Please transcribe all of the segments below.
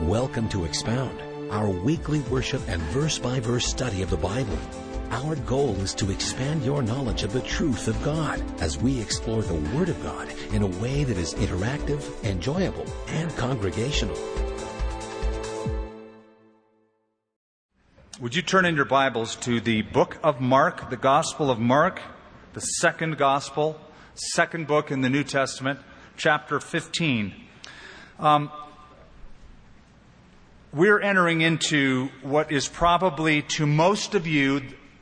Welcome to Expound, our weekly worship and verse-by-verse study of the Bible. Our goal is to expand your knowledge of the truth of God as we explore the Word of God in a way that is interactive, enjoyable, and congregational. Would you turn in your Bibles to the book of Mark, the Gospel of Mark, the second Gospel, second book in the New Testament, chapter 15. We're entering into what is probably to most of you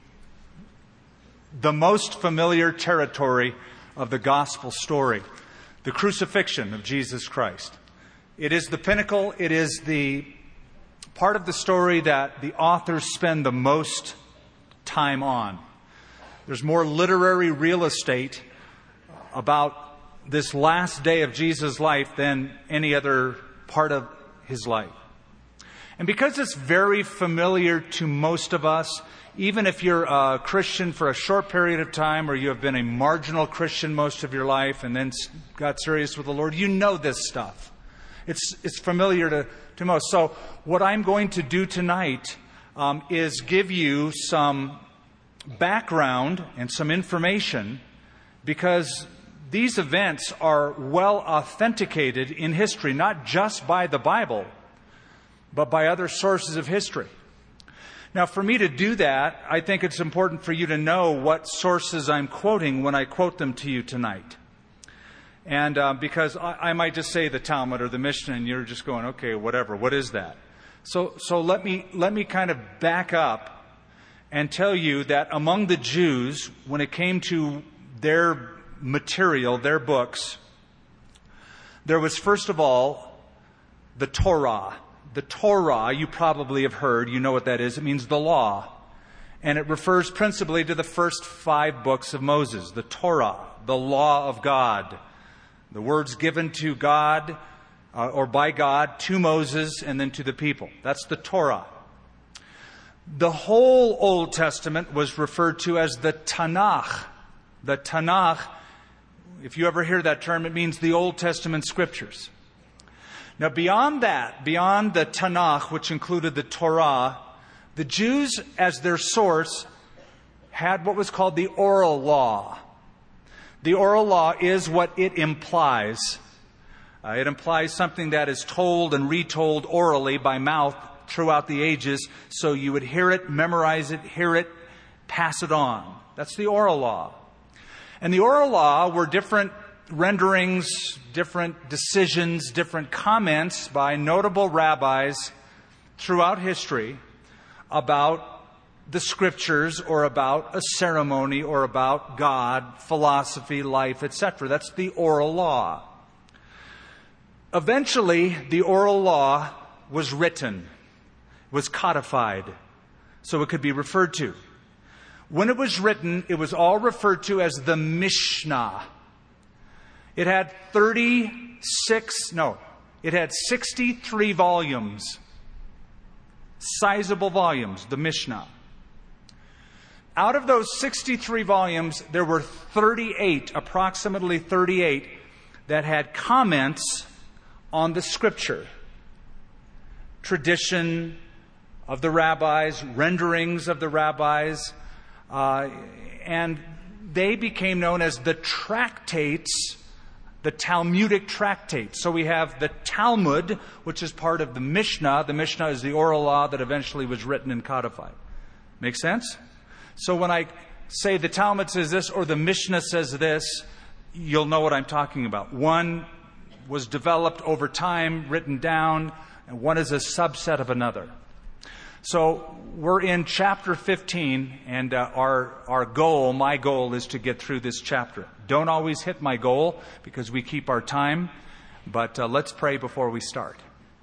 the most familiar territory of the gospel story, the crucifixion of Jesus Christ. It is the pinnacle, it is the part of the story that the authors spend the most time on. There's more literary real estate about this last day of Jesus' life than any other part of his life. And because it's very familiar to most of us, even if you're a Christian for a short period of time or you have been a marginal Christian most of your life and then got serious with the Lord, you know this stuff. It's familiar to most. So what I'm going to do tonight is give you some background and some information, because these events are well authenticated in history, not just by the Bible, but by other sources of history. Now, for me to do that, I think it's important for you to know what sources I'm quoting when I quote them to you tonight. And because I might just say the Talmud or the Mishnah, and you're just going, okay, whatever, what is that? So let me kind of back up and tell you that among the Jews, when it came to their material, their books, there was first of all the Torah. The Torah, you probably have heard, you know what that is. It means the law. And it refers principally to the first 5 books of Moses, the Torah, the law of God. The words given to God, or by God, to Moses and then to the people. That's the Torah. The whole Old Testament was referred to as the Tanakh. The Tanakh, if you ever hear that term, it means the Old Testament scriptures. Now, beyond that, beyond the Tanakh, which included the Torah, the Jews, as their source, had what was called the oral law. The oral law is what it implies. It implies something that is told and retold orally by mouth throughout the ages, so you would hear it, memorize it, hear it, pass it on. That's the oral law. And the oral law were different renderings, different decisions, different comments by notable rabbis throughout history about the scriptures or about a ceremony or about God, philosophy, life, etc. That's the oral law. Eventually, the oral law was written, was codified, so it could be referred to. When it was written, it was all referred to as the Mishnah. It had 63 volumes. Sizable volumes, the Mishnah. Out of those 63 volumes, there were approximately 38, that had comments on the scripture. Tradition of the rabbis, renderings of the rabbis, and they became known as the tractates, the Talmudic tractates. So we have the Talmud, which is part of the Mishnah. The Mishnah is the oral law that eventually was written and codified. Make sense? So when I say the Talmud says this or the Mishnah says this, you'll know what I'm talking about. One was developed over time, written down, and one is a subset of another. So we're in chapter 15, and my goal is to get through this chapter. Don't always hit my goal because we keep our time, but let's pray before we start.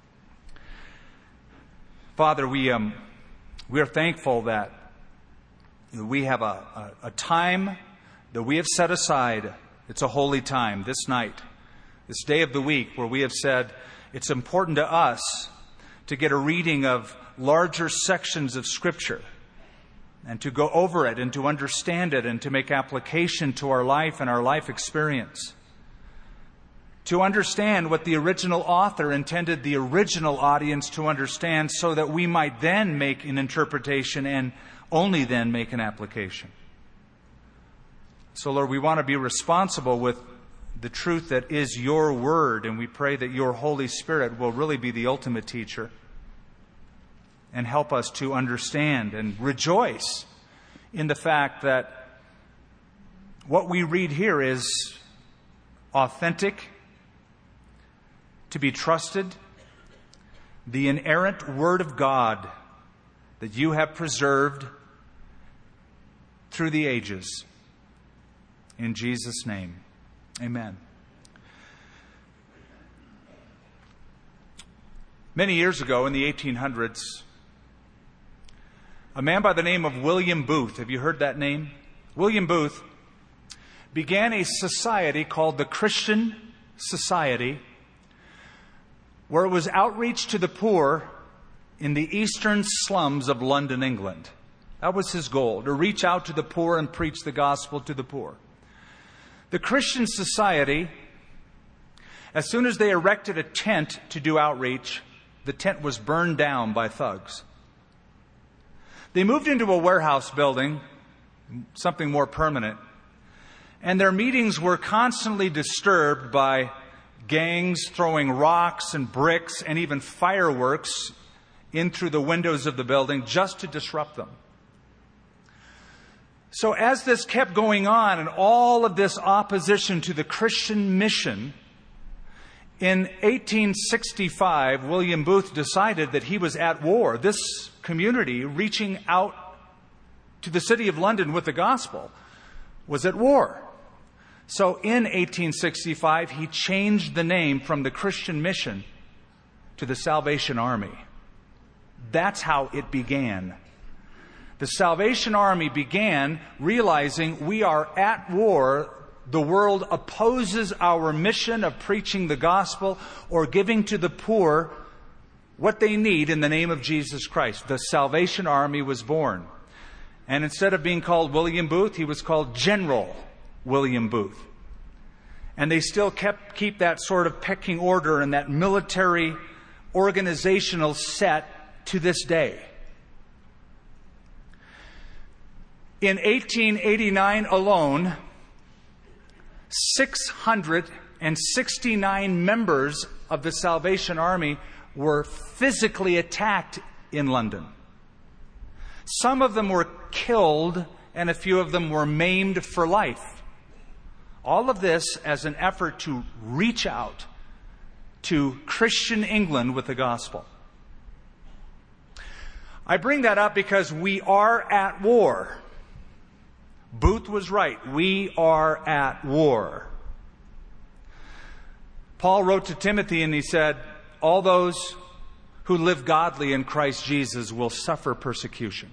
Father, we are thankful that we have a time that we have set aside. It's a holy time, this night, this day of the week, where we have said it's important to us to get a reading of larger sections of Scripture and to go over it and to understand it and to make application to our life and our life experience. to understand what the original author intended the original audience to understand, so that we might then make an interpretation and only then make an application. So, Lord, we want to be responsible with the truth that is your word, and we pray that your Holy Spirit will really be the ultimate teacher and help us to understand and rejoice in the fact that what we read here is authentic, to be trusted, the inerrant Word of God that you have preserved through the ages. In Jesus' name, amen. Many years ago, in the 1800s, a man by the name of William Booth, have you heard that name? William Booth began a society called the Christian Society, where it was outreach to the poor in the eastern slums of London, England. That was his goal, to reach out to the poor and preach the gospel to the poor. The Christian Society, as soon as they erected a tent to do outreach, the tent was burned down by thugs. They moved into a warehouse building, something more permanent, and their meetings were constantly disturbed by gangs throwing rocks and bricks and even fireworks in through the windows of the building just to disrupt them. So as this kept going on and all of this opposition to the Christian mission, in 1865, William Booth decided that he was at war. This community, reaching out to the city of London with the gospel, was at war. So in 1865, he changed the name from the Christian Mission to the Salvation Army. That's how it began. The Salvation Army began realizing we are at war. The world opposes our mission of preaching the gospel or giving to the poor what they need in the name of Jesus Christ. The Salvation Army was born. And instead of being called William Booth, he was called General William Booth. And they still keep that sort of pecking order and that military organizational set to this day. In 1889 alone, 669 members of the Salvation Army were physically attacked in London. Some of them were killed, and a few of them were maimed for life. All of this as an effort to reach out to Christian England with the gospel. I bring that up because we are at war. Booth was right. We are at war. Paul wrote to Timothy and he said, all those who live godly in Christ Jesus will suffer persecution.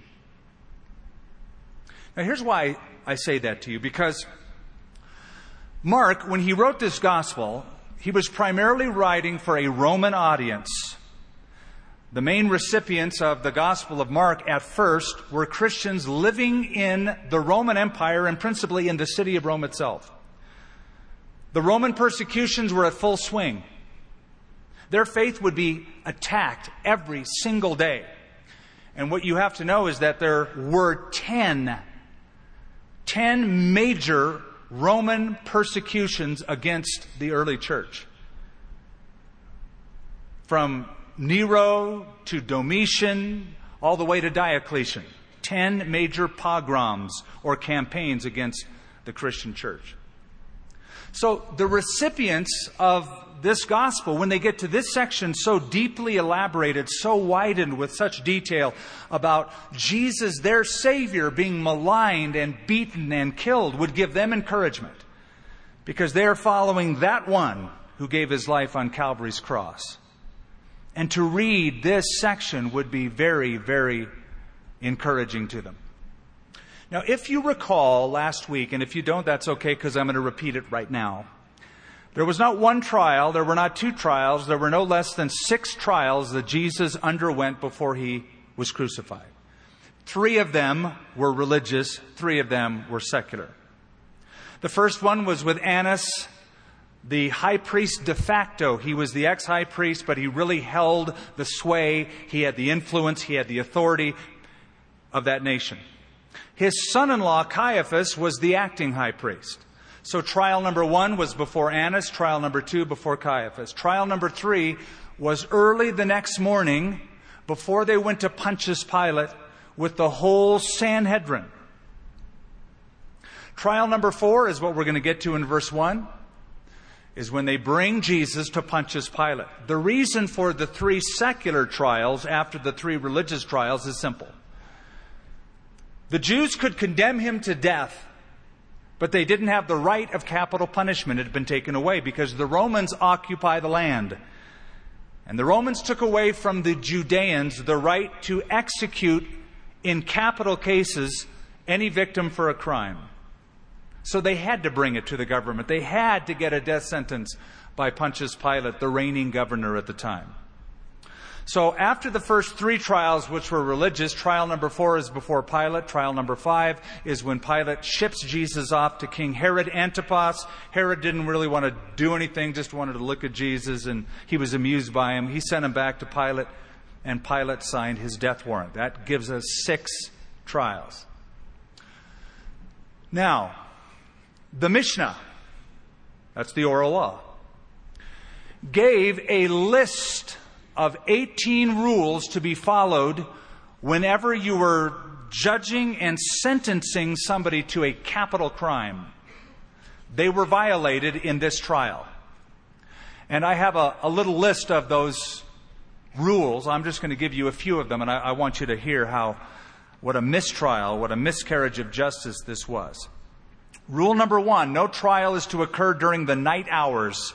Now here's why I say that to you, because Mark, when he wrote this gospel, he was primarily writing for a Roman audience. The main recipients of the Gospel of Mark at first were Christians living in the Roman Empire and principally in the city of Rome itself. The Roman persecutions were at full swing. Their faith would be attacked every single day. And what you have to know is that there were 10 major Roman persecutions against the early church. From Nero to Domitian, all the way to Diocletian. 10 major pogroms or campaigns against the Christian church. So the recipients of this gospel, when they get to this section so deeply elaborated, so widened with such detail about Jesus, their Savior, being maligned and beaten and killed, would give them encouragement. Because they are following that one who gave his life on Calvary's cross. And to read this section would be very, very encouraging to them. Now, if you recall last week, and if you don't, that's okay because I'm going to repeat it right now. There was not one trial, there were not two trials, there were no less than 6 trials that Jesus underwent before he was crucified. 3 of them were religious, 3 of them were secular. The first one was with Annas, the high priest de facto. He was the ex-high priest, but he really held the sway. He had the influence. He had the authority of that nation. His son-in-law, Caiaphas, was the acting high priest. So trial number 1 was before Annas. Trial number 2 before Caiaphas. Trial number 3 was early the next morning before they went to Pontius Pilate with the whole Sanhedrin. Trial number 4 is what we're going to get to in verse 1. Is when they bring Jesus to Pontius Pilate. The reason for the 3 secular trials after the 3 religious trials is simple. The Jews could condemn him to death, but they didn't have the right of capital punishment. It had been taken away because the Romans occupy the land. And the Romans took away from the Judeans the right to execute in capital cases any victim for a crime. So they had to bring it to the government. They had to get a death sentence by Pontius Pilate, the reigning governor at the time. So after the first 3 trials, which were religious, trial number 4 is before Pilate. Trial number 5 is when Pilate ships Jesus off to King Herod Antipas. Herod didn't really want to do anything, just wanted to look at Jesus, and he was amused by him. He sent him back to Pilate, and Pilate signed his death warrant. That gives us 6 trials. Now, the Mishnah, that's the oral law, gave a list of 18 rules to be followed whenever you were judging and sentencing somebody to a capital crime. They were violated in this trial. And I have a little list of those rules. I'm just going to give you a few of them, and I want you to hear what a mistrial, what a miscarriage of justice this was. Rule number 1, no trial is to occur during the night hours.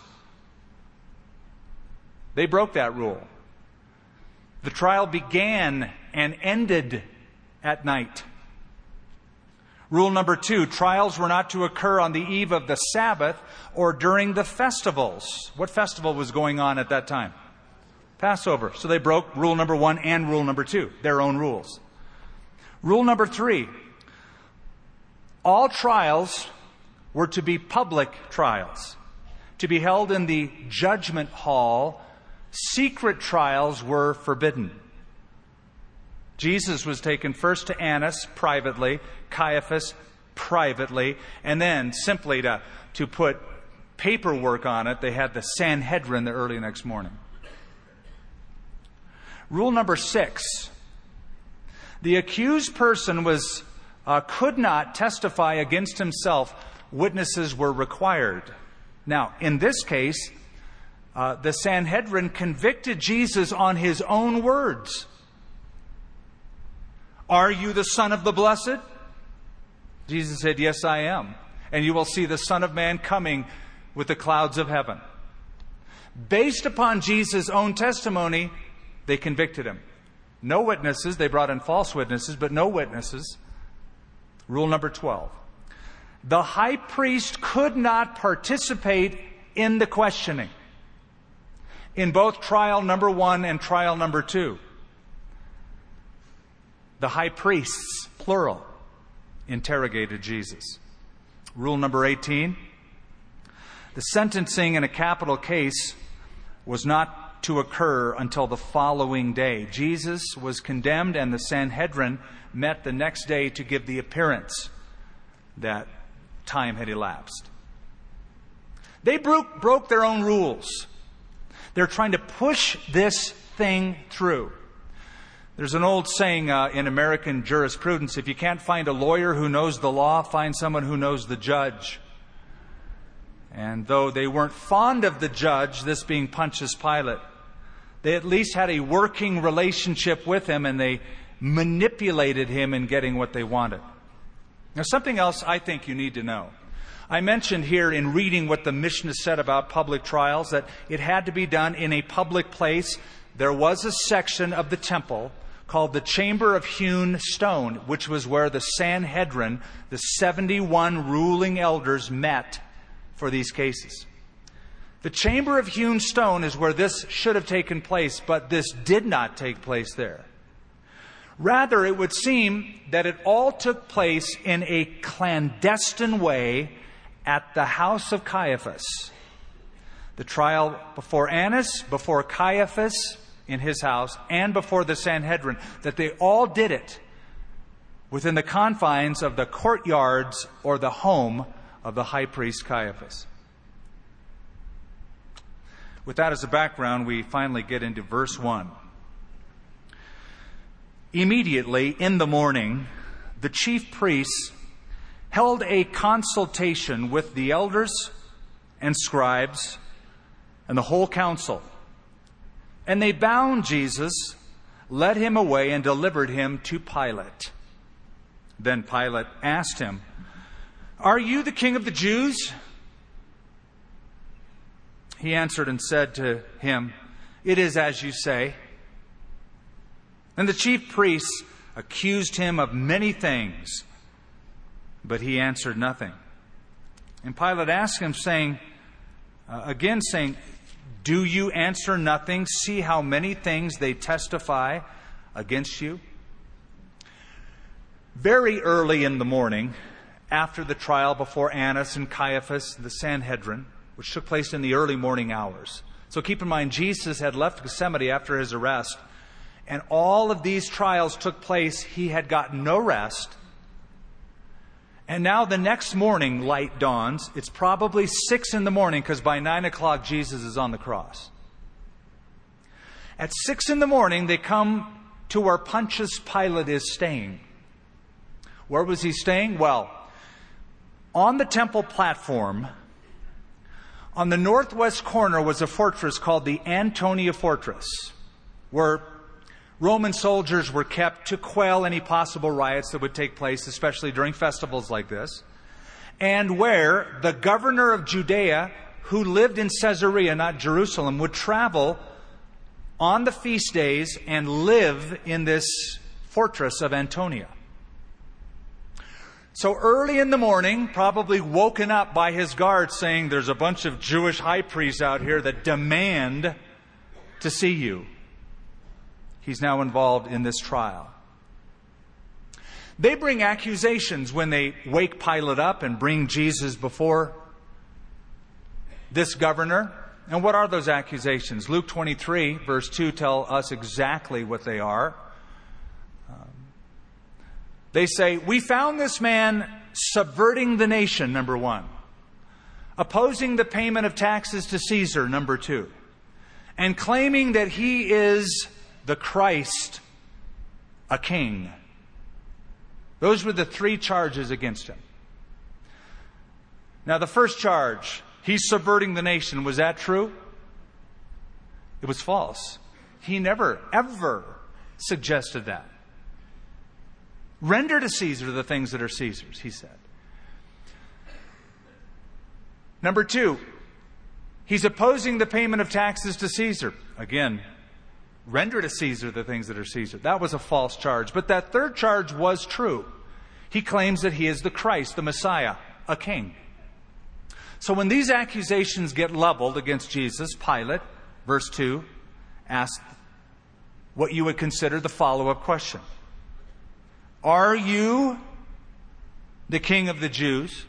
They broke that rule. The trial began and ended at night. Rule number 2, trials were not to occur on the eve of the Sabbath or during the festivals. What festival was going on at that time? Passover. So they broke rule number 1 and rule number 2, their own rules. Rule number 3, all trials were to be public trials, to be held in the judgment hall. Secret trials were forbidden. Jesus was taken first to Annas privately, Caiaphas privately, and then simply to put paperwork on it, they had the Sanhedrin the early next morning. Rule number 6, the accused person could not testify against himself. Witnesses were required. Now, in this case, the Sanhedrin convicted Jesus on his own words. Are you the Son of the Blessed? Jesus said, yes, I am. And you will see the Son of Man coming with the clouds of heaven. Based upon Jesus' own testimony, they convicted him. No witnesses. They brought in false witnesses, but no witnesses. Rule number 12. The high priest could not participate in the questioning in both trial number 1 and trial number 2. The high priests, plural, interrogated Jesus. Rule number 18. The sentencing in a capital case was not to occur until the following day. Jesus was condemned, and the Sanhedrin met the next day to give the appearance that time had elapsed. They broke their own rules. They're trying to push this thing through. There's an old saying in American jurisprudence, if you can't find a lawyer who knows the law, find someone who knows the judge. And though they weren't fond of the judge, this being Pontius Pilate, they at least had a working relationship with him, and they manipulated him in getting what they wanted. Now, something else I think you need to know. I mentioned here in reading what the Mishnah said about public trials that it had to be done in a public place. There was a section of the temple called the Chamber of Hewn Stone, which was where the Sanhedrin, the 71 ruling elders, met for these cases. The Chamber of Hewn Stone is where this should have taken place, but this did not take place there. Rather, it would seem that it all took place in a clandestine way at the house of Caiaphas. The trial before Annas, before Caiaphas in his house, and before the Sanhedrin, that they all did it within the confines of the courtyards or the home of the high priest Caiaphas. With that as a background, we finally get into verse 1. Immediately in the morning, the chief priests held a consultation with the elders and scribes and the whole council. And they bound Jesus, led him away, and delivered him to Pilate. Then Pilate asked him, "Are you the king of the Jews?" He answered and said to him, "It is as you say." And the chief priests accused him of many things, but he answered nothing. And Pilate asked him, saying, "Do you answer nothing? See how many things they testify against you." Very early in the morning, after the trial before Annas and Caiaphas, the Sanhedrin, which took place in the early morning hours. So keep in mind, Jesus had left Gethsemane after his arrest, and all of these trials took place. He had gotten no rest. And now the next morning light dawns. It's probably 6 in the morning, because by 9 o'clock Jesus is on the cross. At 6 in the morning, they come to where Pontius Pilate is staying. Where was he staying? Well, on the temple platform, on the northwest corner was a fortress called the Antonia Fortress, where Roman soldiers were kept to quell any possible riots that would take place, especially during festivals like this, and where the governor of Judea, who lived in Caesarea, not Jerusalem, would travel on the feast days and live in this fortress of Antonia. So early in the morning, probably woken up by his guards saying, "There's a bunch of Jewish high priests out here that demand to see you." He's now involved in this trial. They bring accusations when they wake Pilate up and bring Jesus before this governor. And what are those accusations? Luke 23, verse 2 tell us exactly what they are. They say, "We found this man subverting the nation," number 1. "Opposing the payment of taxes to Caesar," number 2. "And claiming that he is the Christ, a king." Those were the 3 charges against him. Now the first charge, he's subverting the nation. Was that true? It was false. He never, ever suggested that. "Render to Caesar the things that are Caesar's," he said. Number 2, he's opposing the payment of taxes to Caesar. Again, render to Caesar the things that are Caesar. That was a false charge. But that third charge was true. He claims that he is the Christ, the Messiah, a king. So when these accusations get leveled against Jesus, Pilate, verse 2, asked what you would consider the follow-up question. "Are you the king of the Jews?"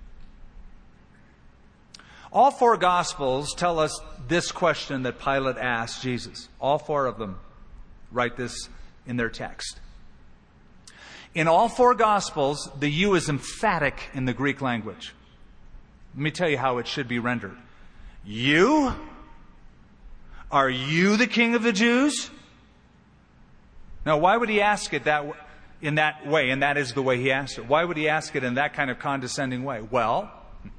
All 4 Gospels tell us this question that Pilate asked Jesus. All 4 of them write this in their text. In all 4 Gospels, the "you" is emphatic in the Greek language. Let me tell you how it should be rendered. "You? Are you the king of the Jews?" Now, why would he ask it in that way? And that is the way he asked it. Why would he ask it in that kind of condescending way? Well,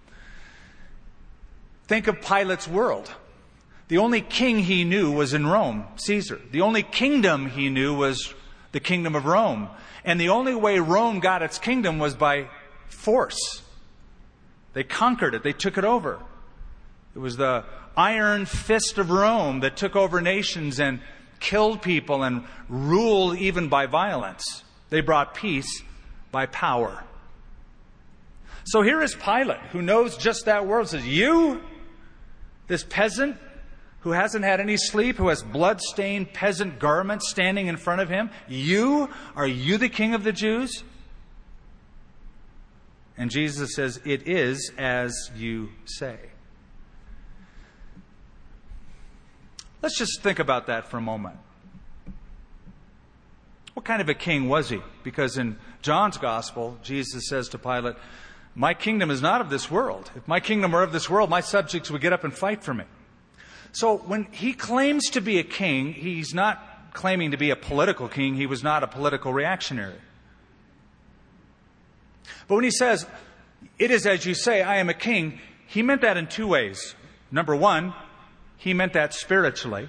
think of Pilate's world. The only king he knew was in Rome, Caesar. The only kingdom he knew was the kingdom of Rome. And the only way Rome got its kingdom was by force. They conquered it. They took it over. It was the iron fist of Rome that took over nations and killed people and ruled even by violence. They brought peace by power. So here is Pilate, who knows just that word, says, "You, this peasant who hasn't had any sleep, who has blood-stained peasant garments standing in front of him, are you the king of the Jews?" And Jesus says, "It is as you say." Let's just think about that for a moment. What kind of a king was he? Because in John's Gospel, Jesus says to Pilate, "My kingdom is not of this world. If my kingdom were of this world, my subjects would get up and fight for me." So when he claims to be a king, he's not claiming to be a political king. He was not a political reactionary. But when he says, "It is as you say, I am a king," he meant that in two ways. Number one, he meant that spiritually.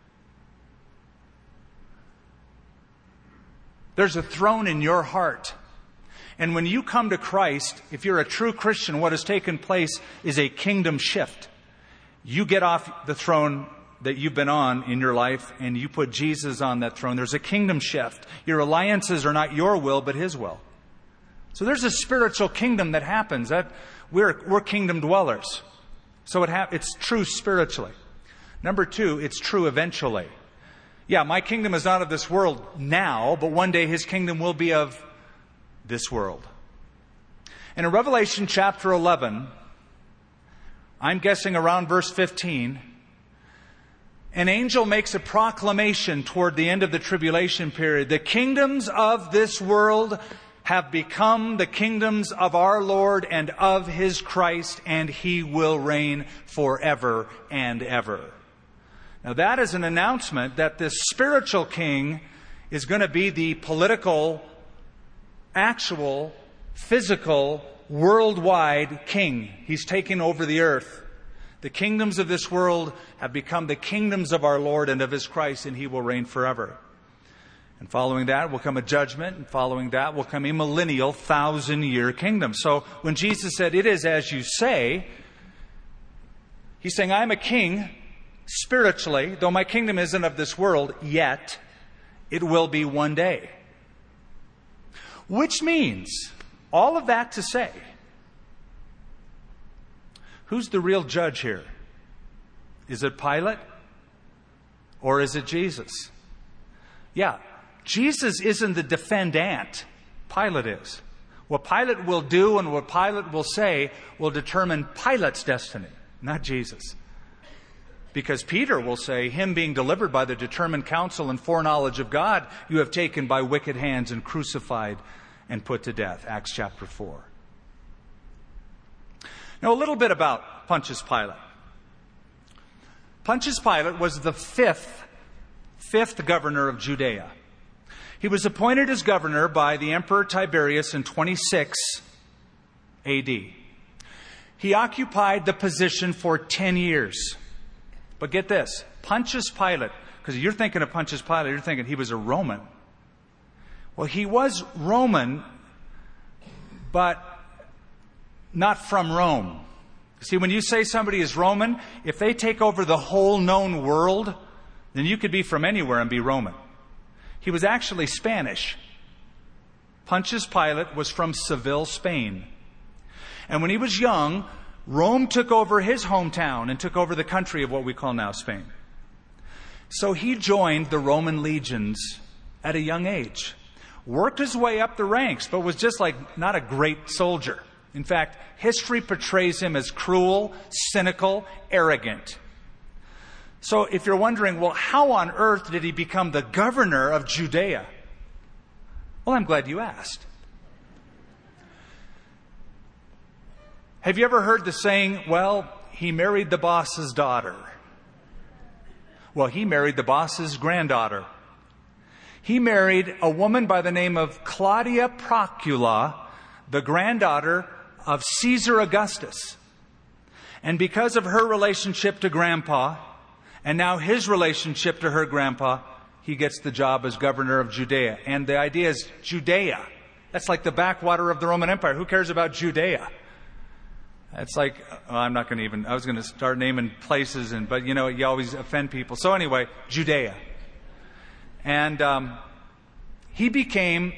There's a throne in your heart. And when you come to Christ, if you're a true Christian, what has taken place is a kingdom shift. You get off the throne that you've been on in your life and you put Jesus on that throne. There's a kingdom shift. Your alliances are not your will, but His will. So there's a spiritual kingdom that happens. That we're kingdom dwellers. So it's true spiritually. Number two, it's true eventually. Yeah, my kingdom is not of this world now, but one day His kingdom will be of this world. And in Revelation chapter 11, I'm guessing around verse 15, an angel makes a proclamation toward the end of the tribulation period. The kingdoms of this world have become the kingdoms of our Lord and of His Christ, and He will reign forever and ever. Now that is an announcement that this spiritual king is going to be the political, actual, physical, worldwide king. He's taking over the earth. The kingdoms of this world have become the kingdoms of our Lord and of His Christ, and He will reign forever. And following that will come a judgment, and following that will come a millennial, 1,000-year kingdom. So when Jesus said, "It is as you say," He's saying, I'm a king spiritually, though my kingdom isn't of this world yet, it will be one day. Which means, all of that to say, who's the real judge here? Is it Pilate? Or is it Jesus? Yeah, Jesus isn't the defendant. Pilate is. What Pilate will do and what Pilate will say will determine Pilate's destiny, not Jesus. Because Peter will say, him being delivered by the determined counsel and foreknowledge of God, you have taken by wicked hands and crucified and put to death. Acts chapter 4. Now a little bit about Pontius Pilate. Pontius Pilate was the fifth governor of Judea. He was appointed as governor by the Emperor Tiberius in 26 AD. He occupied the position for 10 years. But get this, Pontius Pilate, because you're thinking of Pontius Pilate, you're thinking he was a Roman. Well, he was Roman, but not from Rome. See, when you say somebody is Roman, if they take over the whole known world, then you could be from anywhere and be Roman. He was actually Spanish. Pontius Pilate was from Seville, Spain. And when he was young, Rome took over his hometown and took over the country of what we call now Spain. So he joined the Roman legions at a young age, worked his way up the ranks, but was just like not a great soldier. In fact, history portrays him as cruel, cynical, arrogant. So if you're wondering, well, how on earth did he become the governor of Judea? Well, I'm glad you asked. Have you ever heard the saying, well, he married the boss's daughter? Well, he married the boss's granddaughter. He married a woman by the name of Claudia Procula, the granddaughter of Caesar Augustus. And because of her relationship to Grandpa, and now his relationship to her grandpa, he gets the job as governor of Judea. And the idea is Judea. That's like the backwater of the Roman Empire. Who cares about Judea? It's like, I'm not going to even, I was going to start naming places, but you know, you always offend people. So anyway, Judea. And he became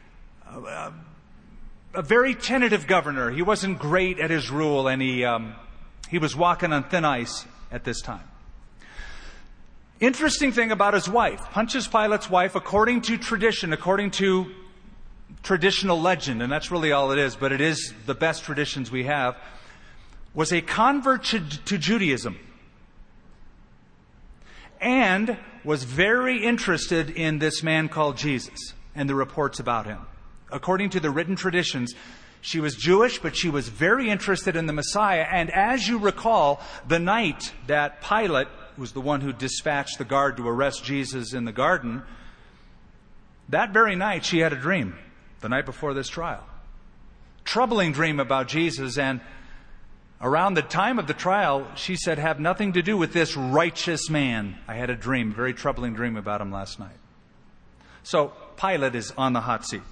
a very tentative governor. He wasn't great at his rule, and he was walking on thin ice at this time. Interesting thing about his wife, Pontius Pilate's wife, according to tradition, according to traditional legend, and that's really all it is, but it is the best traditions we have, was a convert to Judaism. and was very interested in this man called Jesus and the reports about him. According to the written traditions, she was Jewish, but she was very interested in the Messiah. And as you recall, the night that Pilate was the one who dispatched the guard to arrest Jesus in the garden, that very night she had a dream, the night before this trial. Troubling dream about Jesus, and around the time of the trial, she said, have nothing to do with this righteous man. I had a dream, a very troubling dream about him last night. So Pilate is on the hot seat.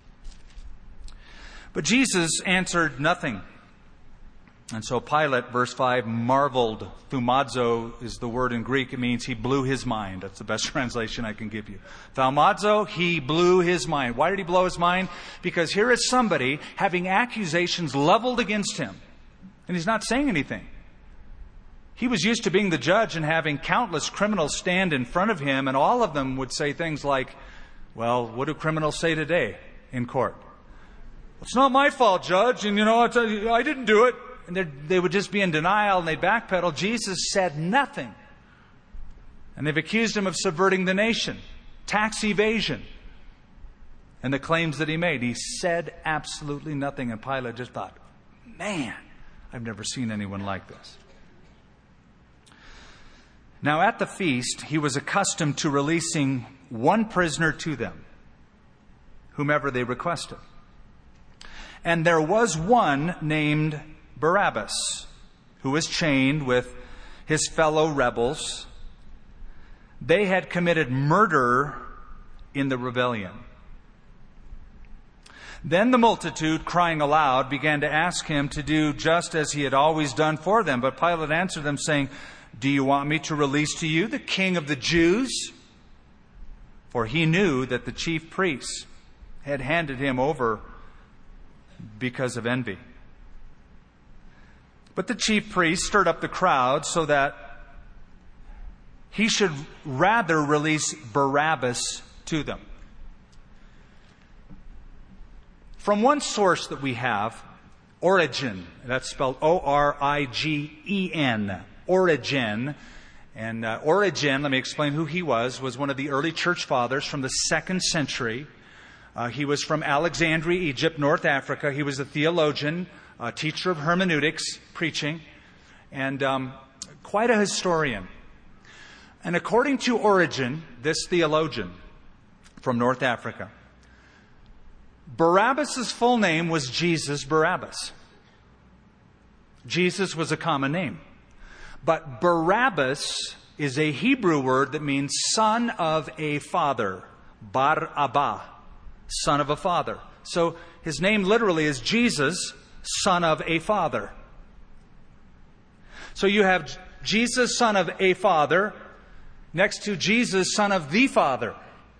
But Jesus answered nothing. And so Pilate, verse 5, marveled. Thaumazo is the word in Greek. It means he blew his mind. That's the best translation I can give you. Thaumazo, he blew his mind. Why did he blow his mind? Because here is somebody having accusations leveled against him. And he's not saying anything. He was used to being the judge and having countless criminals stand in front of him, and all of them would say things like, well, what do criminals say today in court? It's not my fault, Judge, and I didn't do it. And they would just be in denial and they'd backpedal. Jesus said nothing. And they've accused him of subverting the nation, tax evasion, and the claims that he made. He said absolutely nothing. And Pilate just thought, man, I've never seen anyone like this. Now at the feast, he was accustomed to releasing one prisoner to them, whomever they requested. And there was one named Barabbas, who was chained with his fellow rebels. They had committed murder in the rebellion. Then the multitude, crying aloud, began to ask him to do just as he had always done for them. But Pilate answered them, saying, do you want me to release to you the King of the Jews? For he knew that the chief priests had handed him over because of envy. But the chief priest stirred up the crowd so that he should rather release Barabbas to them. From one source that we have, Origen, that's spelled O-R-I-G-E-N, Origen. And Origen, let me explain who he was one of the early church fathers from the 2nd century. He was from Alexandria, Egypt, North Africa. He was a theologian, a teacher of hermeneutics, preaching, and quite a historian. And according to Origen, this theologian from North Africa, Barabbas' full name was Jesus Barabbas. Jesus was a common name. But Barabbas is a Hebrew word that means son of a father. Bar Abba, son of a father. So his name literally is Jesus, son of a father. So you have Jesus, son of a father, next to Jesus, son of the Father.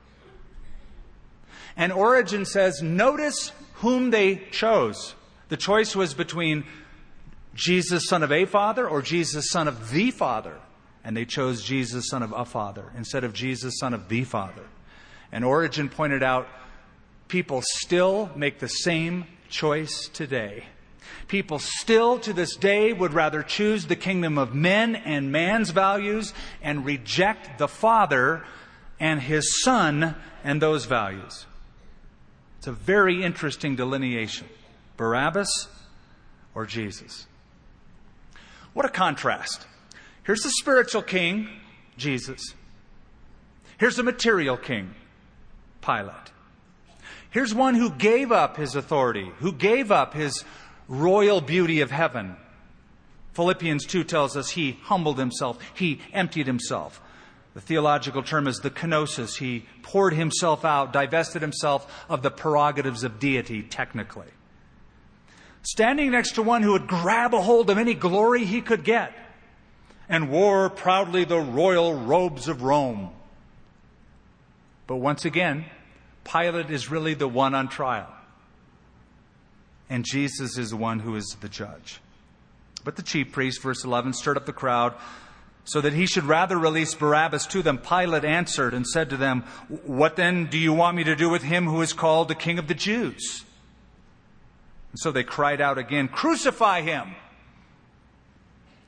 And Origen says, notice whom they chose. The choice was between Jesus, son of a father, or Jesus, son of the Father. And they chose Jesus, son of a father, instead of Jesus, son of the Father. And Origen pointed out, people still make the same choice today. People still to this day would rather choose the kingdom of men and man's values and reject the Father and His Son and those values. It's a very interesting delineation. Barabbas or Jesus. What a contrast. Here's the spiritual king, Jesus. Here's the material king, Pilate. Here's one who gave up his authority, who gave up his royal beauty of heaven. Philippians 2 tells us he humbled himself. He emptied himself. The theological term is the kenosis. He poured himself out, divested himself of the prerogatives of deity, technically. Standing next to one who would grab a hold of any glory he could get and wore proudly the royal robes of Rome. But once again, Pilate is really the one on trial. And Jesus is the one who is the judge. But the chief priest, verse 11, stirred up the crowd so that he should rather release Barabbas to them. Pilate answered and said to them, what then do you want me to do with him who is called the King of the Jews? And so they cried out again, crucify him.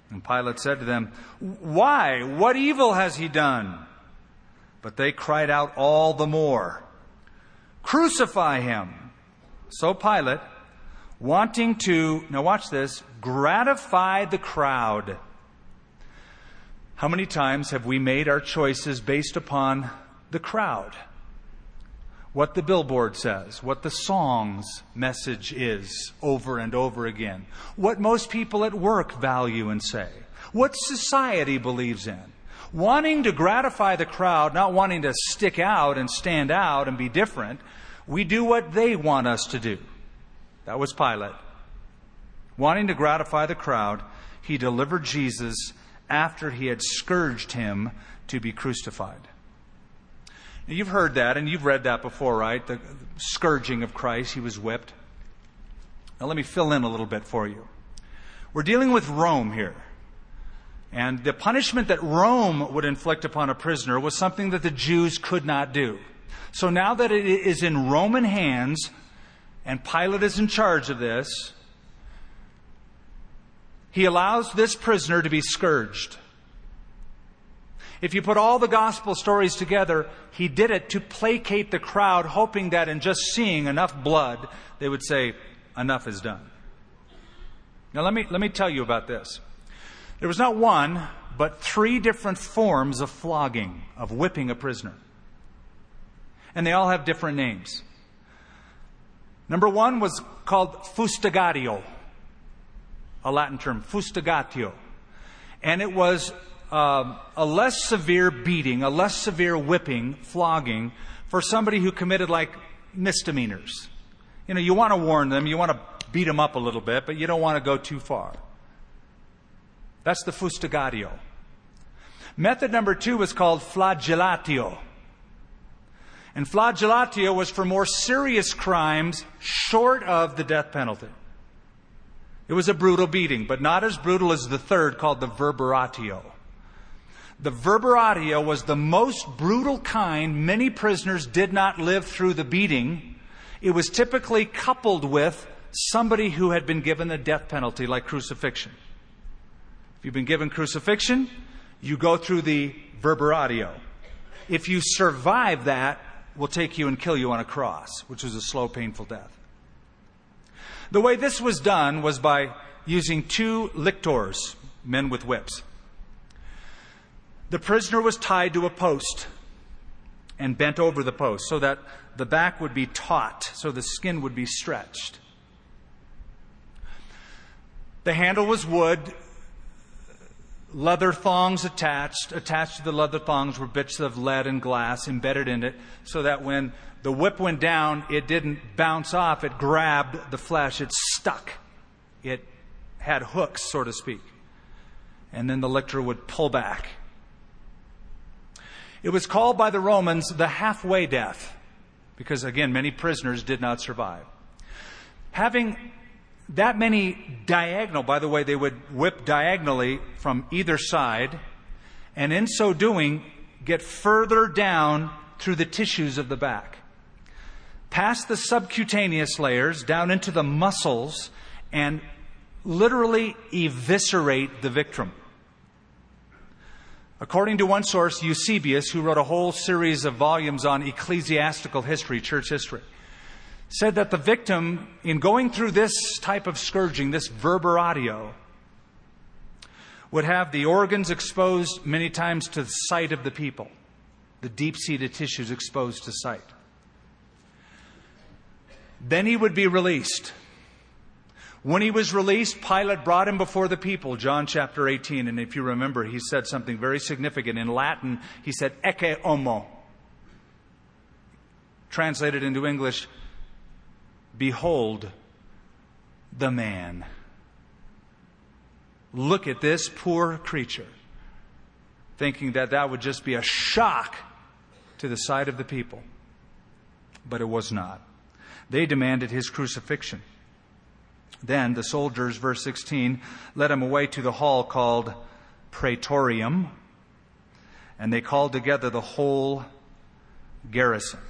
And Pilate said to them, "Why? What evil has he done?" But they cried out all the more, "Crucify him!" So Pilate, wanting to, now watch this, gratify the crowd. How many times have we made our choices based upon the crowd? What the billboard says, what the song's message is over and over again, what most people at work value and say, what society believes in. Wanting to gratify the crowd, not wanting to stick out and stand out and be different, we do what they want us to do. That was Pilate. Wanting to gratify the crowd, he delivered Jesus after he had scourged him to be crucified. Now, you've heard that and you've read that before, right? The scourging of Christ, he was whipped. Now let me fill in a little bit for you. We're dealing with Rome here. And the punishment that Rome would inflict upon a prisoner was something that the Jews could not do. So now that it is in Roman hands, and Pilate is in charge of this, he allows this prisoner to be scourged. If you put all the gospel stories together, he did it to placate the crowd, hoping that in just seeing enough blood, they would say, enough is done. Now let me tell you about this. There was not one, but 3 different forms of flogging, of whipping a prisoner. And they all have different names. Number 1 was called fustigatio, a Latin term, fustigatio. And it was a less severe beating, a less severe whipping, flogging, for somebody who committed like misdemeanors. You know, you want to warn them, you want to beat them up a little bit, but you don't want to go too far. That's the fustigatio. Method number 2 was called flagellatio. And flagellatio was for more serious crimes short of the death penalty. It was a brutal beating, but not as brutal as the third, called the verberatio. The verberatio was the most brutal kind. Many prisoners did not live through the beating. It was typically coupled with somebody who had been given the death penalty, like crucifixion. If you've been given crucifixion, you go through the verberatio. If you survive that, we'll take you and kill you on a cross, which was a slow, painful death. The way this was done was by using 2 lictors, men with whips. The prisoner was tied to a post and bent over the post so that the back would be taut, so the skin would be stretched. The handle was wood, leather thongs attached. Attached to the leather thongs were bits of lead and glass embedded in it so that when the whip went down, it didn't bounce off. It grabbed the flesh. It stuck. It had hooks, so to speak. And then the lictor would pull back. It was called by the Romans the halfway death because, again, many prisoners did not survive. Having that many diagonal, by the way, they would whip diagonally from either side, and in so doing, get further down through the tissues of the back, past the subcutaneous layers, down into the muscles, and literally eviscerate the victim. According to one source, Eusebius, who wrote a whole series of volumes on ecclesiastical history, church history, said that the victim, in going through this type of scourging, this verberatio, would have the organs exposed many times to the sight of the people, the deep-seated tissues exposed to sight. Then he would be released. When he was released, Pilate brought him before the people, John chapter 18. And if you remember, he said something very significant. In Latin, he said, ecce homo. Translated into English, behold the man. Look at this poor creature. Thinking that that would just be a shock to the sight of the people. But it was not. They demanded his crucifixion. Then the soldiers, verse 16, led him away to the hall called Praetorium, and they called together the whole garrison.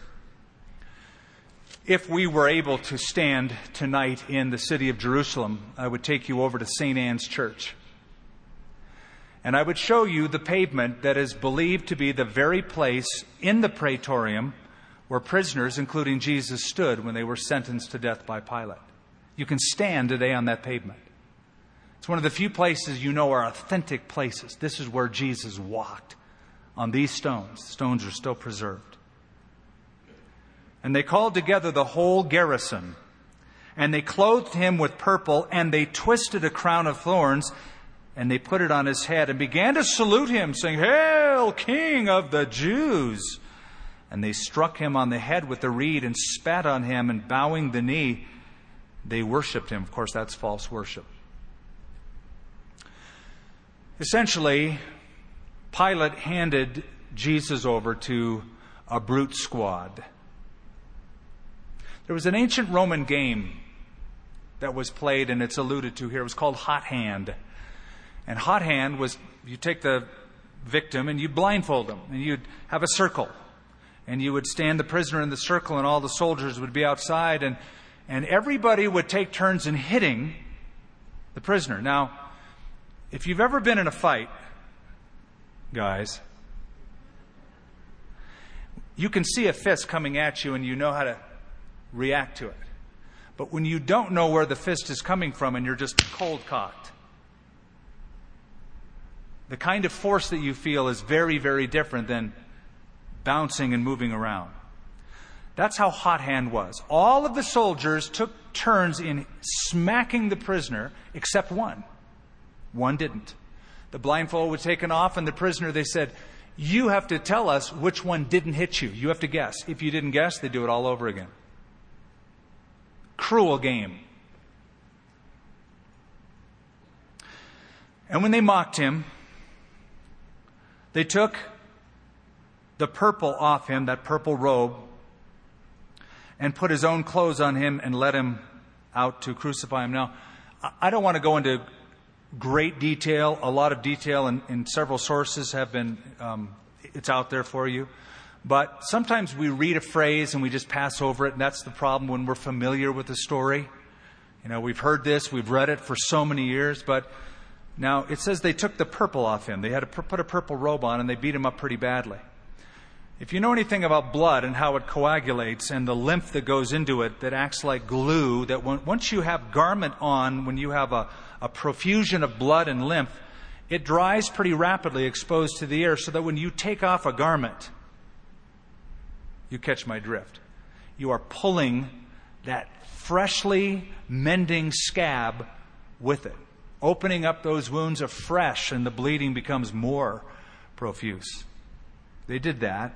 If we were able to stand tonight in the city of Jerusalem, I would take you over to St. Anne's Church. And I would show you the pavement that is believed to be the very place in the praetorium where prisoners, including Jesus, stood when they were sentenced to death by Pilate. You can stand today on that pavement. It's one of the few places you know are authentic places. This is where Jesus walked, on these stones. The stones are still preserved. And they called together the whole garrison, and they clothed him with purple, and they twisted a crown of thorns, and they put it on his head, and began to salute him, saying, "Hail, King of the Jews!" And they struck him on the head with a reed and spat on him, and bowing the knee, they worshipped him. Of course, that's false worship. Essentially, Pilate handed Jesus over to a brute squad. There was an ancient Roman game that was played, and it's alluded to here. It was called Hot Hand. And Hot Hand was, you take the victim and you blindfold them, and you'd have a circle. And you would stand the prisoner in the circle, and all the soldiers would be outside, and everybody would take turns in hitting the prisoner. Now, if you've ever been in a fight, guys, you can see a fist coming at you and you know how to react to it. But when you don't know where the fist is coming from and you're just cold cocked, the kind of force that you feel is very, very different than bouncing and moving around. That's how Hot Hand was. All of the soldiers took turns in smacking the prisoner except one. One didn't. The blindfold was taken off, and the prisoner, they said, "You have to tell us which one didn't hit you. You have to guess." If you didn't guess, they do it all over again. Cruel game. And when they mocked him, they took the purple off him, that purple robe, and put his own clothes on him and led him out to crucify him. Now, I don't want to go into great detail. A lot of detail in several sources have been, it's out there for you. But sometimes we read a phrase and we just pass over it, and that's the problem when we're familiar with the story. You know, we've heard this, we've read it for so many years, but now it says they took the purple off him. They had to put a purple robe on, and they beat him up pretty badly. If you know anything about blood and how it coagulates and the lymph that goes into it that acts like glue, that once you have garment on, when you have a profusion of blood and lymph, it dries pretty rapidly exposed to the air, so that when you take off a garment, you catch my drift, you are pulling that freshly mending scab with it, opening up those wounds afresh, and the bleeding becomes more profuse. They did that.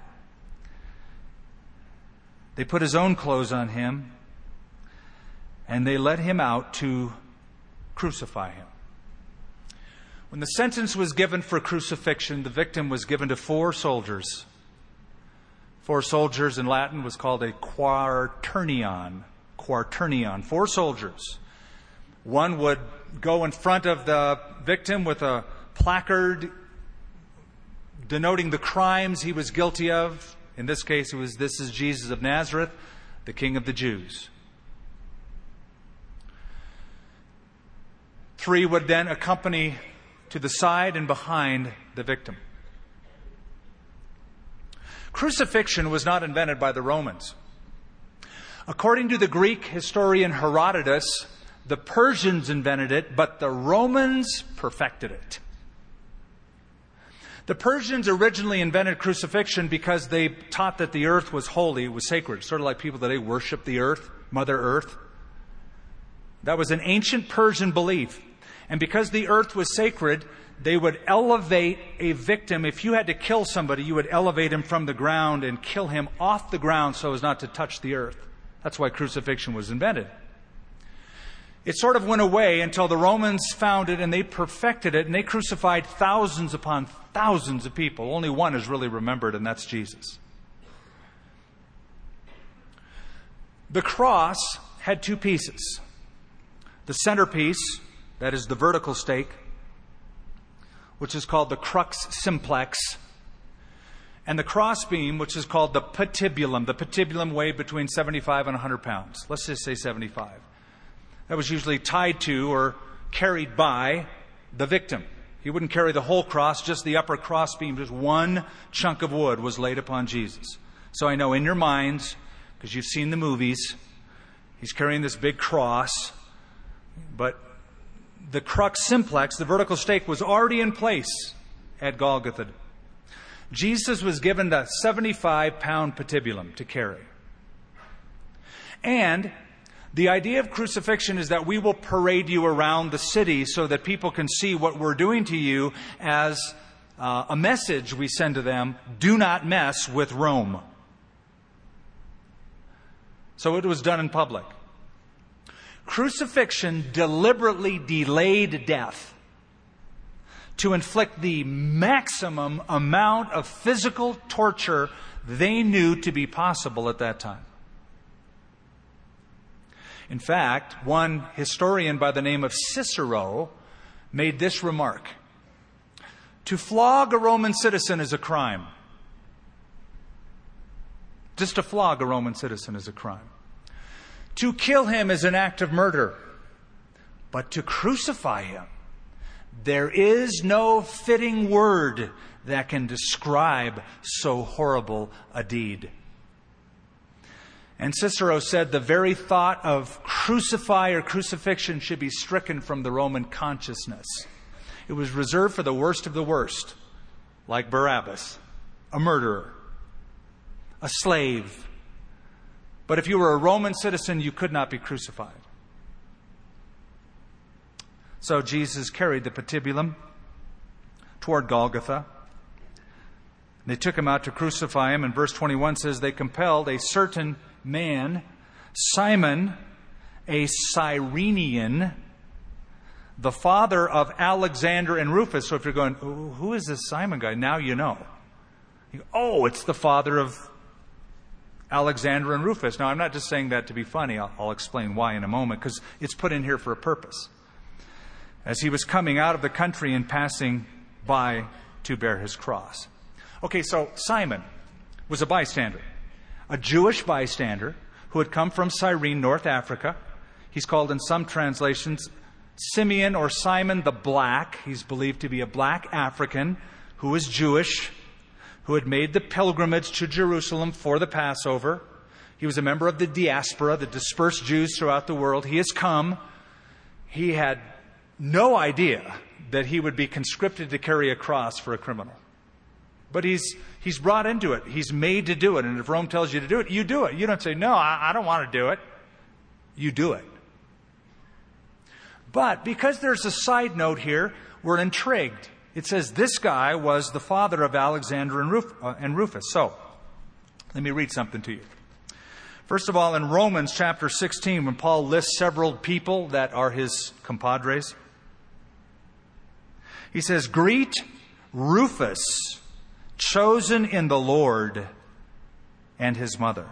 They put his own clothes on him, and they led him out to crucify him. When the sentence was given for crucifixion, the victim was given to 4 soldiers. 4 soldiers in Latin was called a quaternion. Quaternion. 4 soldiers. One would go in front of the victim with a placard denoting the crimes he was guilty of. In this case, it was, "This is Jesus of Nazareth, the King of the Jews." 3 would then accompany to the side and behind the victim. Crucifixion was not invented by the Romans. According to the Greek historian Herodotus, the Persians invented it, but the Romans perfected it. The Persians originally invented crucifixion because they taught that the earth was holy, it was sacred. Sort of like people today worship the earth, Mother Earth. That was an ancient Persian belief. And because the earth was sacred, they would elevate a victim. If you had to kill somebody, you would elevate him from the ground and kill him off the ground so as not to touch the earth. That's why crucifixion was invented. It sort of went away until the Romans found it and they perfected it, and they crucified thousands upon thousands of people. Only one is really remembered, and that's Jesus. The cross had 2 pieces. The centerpiece, that is the vertical stake, which is called the crux simplex, and the crossbeam, which is called the patibulum. The patibulum weighed between 75 and 100 pounds. Let's just say 75. That was usually tied to or carried by the victim. He wouldn't carry the whole cross, just the upper crossbeam. Just one chunk of wood was laid upon Jesus. So I know in your minds, because you've seen the movies, he's carrying this big cross. But the crux simplex, the vertical stake, was already in place at Golgotha. Jesus was given the 75-pound patibulum to carry. And the idea of crucifixion is that we will parade you around the city so that people can see what we're doing to you as a message we send to them: do not mess with Rome. So it was done in public. Crucifixion deliberately delayed death to inflict the maximum amount of physical torture they knew to be possible at that time. In fact, one historian by the name of Cicero made this remark: to flog a Roman citizen is a crime. Just to flog a Roman citizen is a crime. To kill him is an act of murder. But to crucify him, there is no fitting word that can describe so horrible a deed. And Cicero said the very thought of crucify or crucifixion should be stricken from the Roman consciousness. It was reserved for the worst of the worst, like Barabbas, a murderer, a slave. But if you were a Roman citizen, you could not be crucified. So Jesus carried the patibulum toward Golgotha. They took him out to crucify him, and verse 21 says they compelled a certain man, Simon, a Cyrenian, the father of Alexander and Rufus. So if you're going, who is this Simon guy? Now you know. You go, oh, it's the father of Alexander and Rufus. Now, I'm not just saying that to be funny. I'll explain why in a moment, because it's put in here for a purpose. As he was coming out of the country and passing by to bear his cross. Okay, so Simon was a bystander, a Jewish bystander who had come from Cyrene, North Africa. He's called in some translations Simeon or Simon the Black. He's believed to be a black African who was Jewish, who had made the pilgrimage to Jerusalem for the Passover. He was a member of the diaspora, the dispersed Jews throughout the world. He has come. He had no idea that he would be conscripted to carry a cross for a criminal. But he's brought into it. He's made to do it. And if Rome tells you to do it, you do it. You don't say, no, I don't want to do it. You do it. But because there's a side note here, we're intrigued. It says this guy was the father of Alexander and Rufus. So, let me read something to you. First of all, in Romans chapter 16, when Paul lists several people that are his compadres, he says, greet Rufus, chosen in the Lord, and his mother.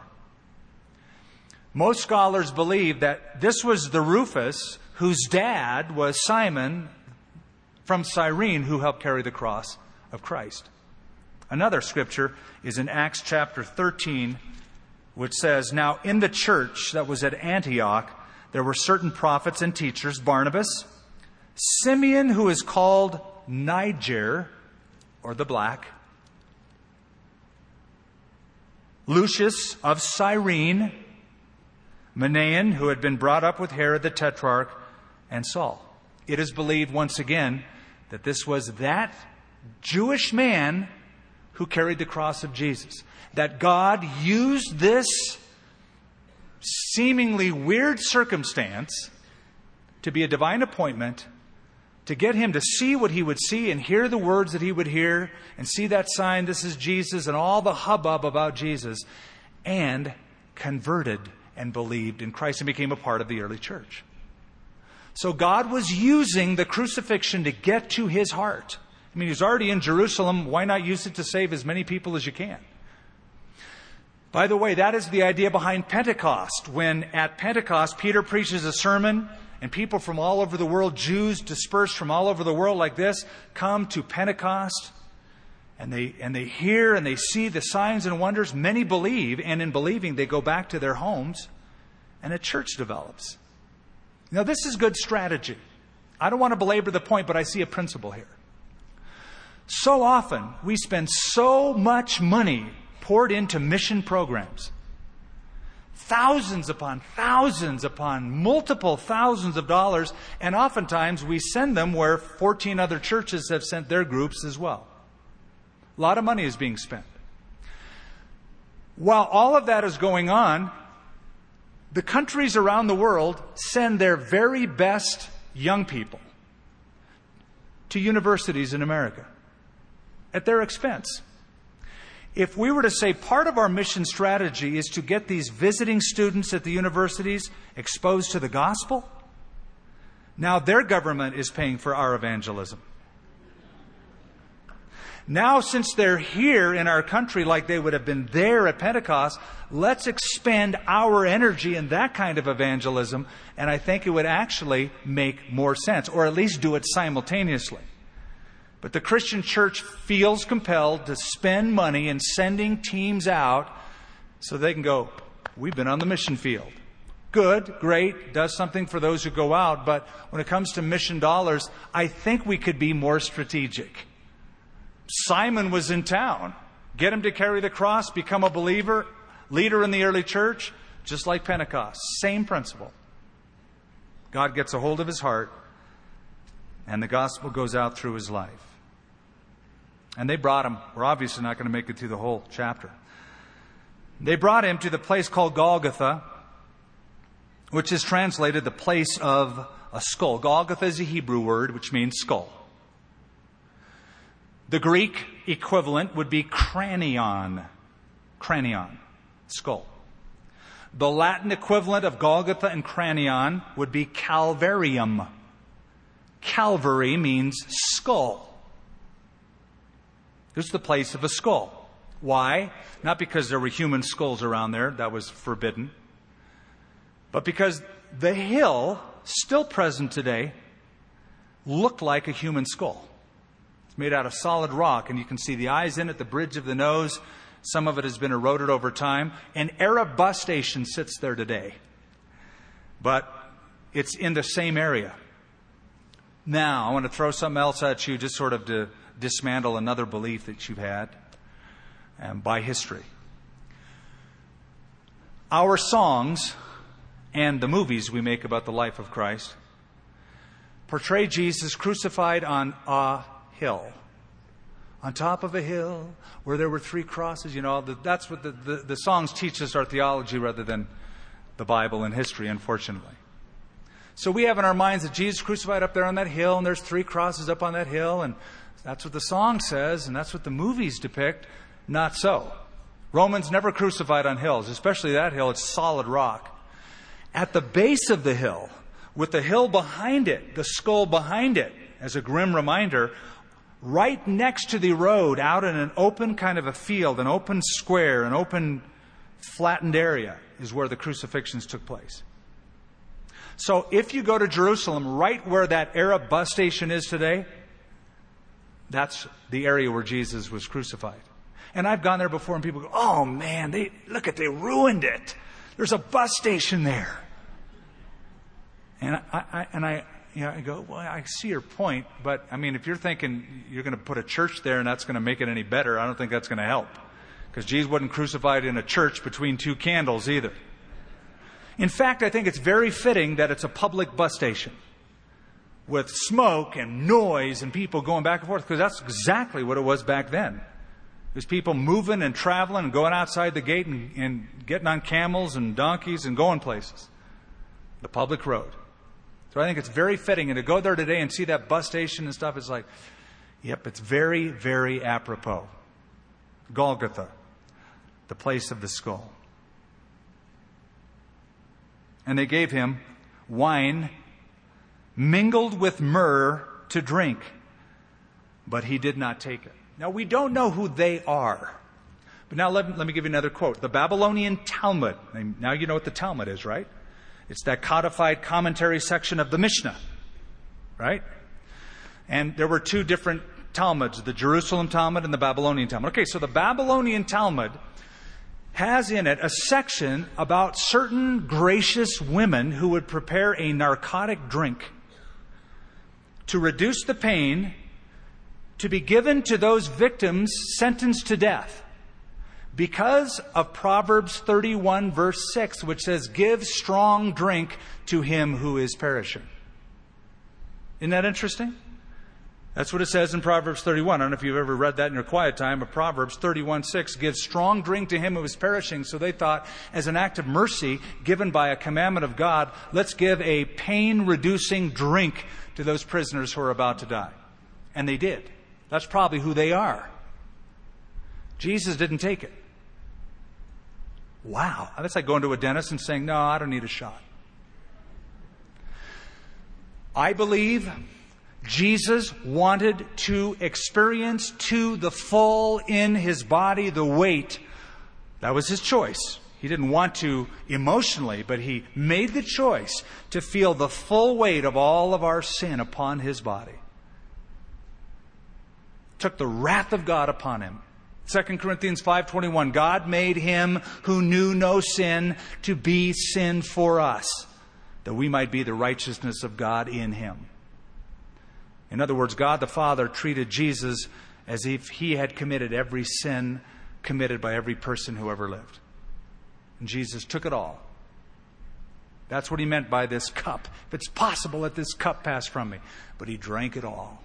Most scholars believe that this was the Rufus whose dad was Simon from Cyrene, who helped carry the cross of Christ. Another scripture is in Acts chapter 13, which says, now in the church that was at Antioch, there were certain prophets and teachers, Barnabas, Simeon, who is called Niger, or the Black, Lucius of Cyrene, Manaen, who had been brought up with Herod the Tetrarch, and Saul. It is believed once again that this was that Jewish man who carried the cross of Jesus. That God used this seemingly weird circumstance to be a divine appointment, to get him to see what he would see and hear the words that he would hear and see that sign, this is Jesus, and all the hubbub about Jesus, and converted and believed in Christ and became a part of the early church. So God was using the crucifixion to get to his heart. I mean, he's already in Jerusalem. Why not use it to save as many people as you can? By the way, that is the idea behind Pentecost. When at Pentecost, Peter preaches a sermon, and people from all over the world, Jews dispersed from all over the world like this, come to Pentecost, and they hear and they see the signs and wonders. Many believe, and in believing, they go back to their homes, and a church develops. Now, this is good strategy. I don't want to belabor the point, but I see a principle here. So often, we spend so much money poured into mission programs. Thousands upon multiple thousands of dollars, and oftentimes we send them where 14 other churches have sent their groups as well. A lot of money is being spent. While all of that is going on, the countries around the world send their very best young people to universities in America at their expense. If we were to say part of our mission strategy is to get these visiting students at the universities exposed to the gospel, now their government is paying for our evangelism. Now, since they're here in our country like they would have been there at Pentecost, let's expend our energy in that kind of evangelism, and I think it would actually make more sense, or at least do it simultaneously. But the Christian church feels compelled to spend money in sending teams out so they can go, we've been on the mission field. Good, great, does something for those who go out, but when it comes to mission dollars, I think we could be more strategic. Simon was in town. Get him to carry the cross, become a believer, leader in the early church, just like Pentecost. Same principle. God gets a hold of his heart, and the gospel goes out through his life. And they brought him. We're obviously not going to make it through the whole chapter. They brought him to the place called Golgotha, which is translated the place of a skull. Golgotha is a Hebrew word which means skull. The Greek equivalent would be cranion. Cranion, skull. The Latin equivalent of Golgotha and cranion would be Calvarium. Calvary means skull. This is the place of a skull. Why? Not because there were human skulls around there. That was forbidden. But because the hill, still present today, looked like a human skull. It's made out of solid rock, and you can see the eyes in it, the bridge of the nose. Some of it has been eroded over time. An Arab bus station sits there today. But it's in the same area. Now, I want to throw something else at you, just sort of to dismantle another belief that you've had by history. Our songs and the movies we make about the life of Christ portray Jesus crucified on a hill. On top of a hill where there were 3 crosses. You know, that's what the songs teach us our theology rather than the Bible and history, unfortunately. So we have in our minds that Jesus crucified up there on that hill, and there's 3 crosses up on that hill, and that's what the song says, and that's what the movies depict. Not so. Romans never crucified on hills, especially that hill. It's solid rock. At the base of the hill, with the hill behind it, the skull behind it, as a grim reminder, right next to the road, out in an open kind of a field, an open square, an open flattened area, is where the crucifixions took place. So if you go to Jerusalem, right where that Arab bus station is today, that's the area where Jesus was crucified. And I've gone there before, and people go, "Oh man, they ruined it. There's a bus station there." And I go, "Well, I see your point, but I mean, if you're thinking you're going to put a church there and that's going to make it any better, I don't think that's going to help, because Jesus wasn't crucified in a church between 2 candles either." In fact, I think it's very fitting that it's a public bus station with smoke and noise and people going back and forth, because that's exactly what it was back then. There's people moving and traveling and going outside the gate and getting on camels and donkeys and going places. The public road. So I think it's very fitting. And to go there today and see that bus station and stuff is like, yep, it's very, very apropos. Golgotha, the place of the skull. And they gave him wine mingled with myrrh to drink, but he did not take it. Now, we don't know who they are. But now let me give you another quote. The Babylonian Talmud. Now you know what the Talmud is, right? It's that codified commentary section of the Mishnah, right? And there were 2 different Talmuds, the Jerusalem Talmud and the Babylonian Talmud. Okay, so the Babylonian Talmud has in it a section about certain gracious women who would prepare a narcotic drink to reduce the pain, to be given to those victims sentenced to death because of Proverbs 31 verse 6, which says, "Give strong drink to him who is perishing." Isn't that interesting? That's what it says in Proverbs 31. I don't know if you've ever read that in your quiet time, but Proverbs 31:6 gives strong drink to him who is perishing. So they thought, as an act of mercy given by a commandment of God, let's give a pain-reducing drink to those prisoners who are about to die. And they did. That's probably who they are. Jesus didn't take it. Wow. That's like going to a dentist and saying, "No, I don't need a shot." I believe Jesus wanted to experience to the full in his body the weight. That was his choice. He didn't want to emotionally, but he made the choice to feel the full weight of all of our sin upon his body. Took the wrath of God upon him. 2 Corinthians 5:21, God made him who knew no sin to be sin for us, that we might be the righteousness of God in him. In other words, God the Father treated Jesus as if he had committed every sin committed by every person who ever lived. And Jesus took it all. That's what he meant by this cup. If it's possible, let this cup pass from me. But he drank it all.